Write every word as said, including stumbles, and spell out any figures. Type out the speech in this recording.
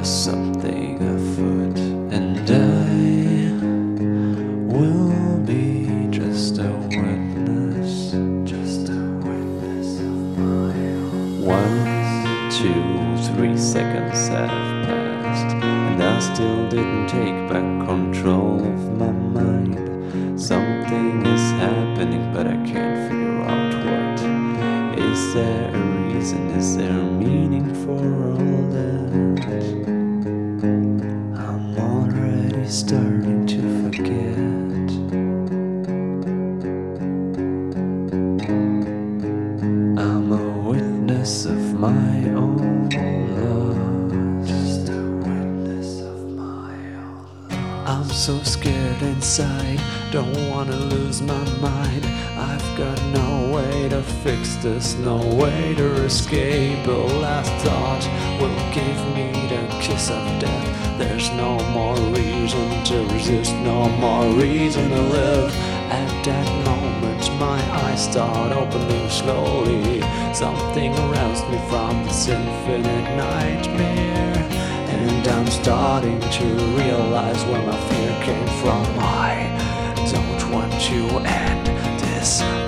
there's something afoot, and I will be just a witness, just a witness of my own. One, two, three seconds have passed, and I still didn't take back control of my mind. Something is happening, but I can't figure out what. Is there a reason? Is there a meaning for all that? I'm already starting to forget. I'm a witness of my own loss. Just a witness of my own loss. I'm so scared inside, don't wanna lose my mind. I've got no way to fix this, no way to escape. A last thought will give me the kiss of death. There's no more reason to resist, no more reason to live. At that moment my eyes start opening slowly. Something aroused me from this infinite nightmare, and I'm starting to realize where my fear came from. I don't want to end this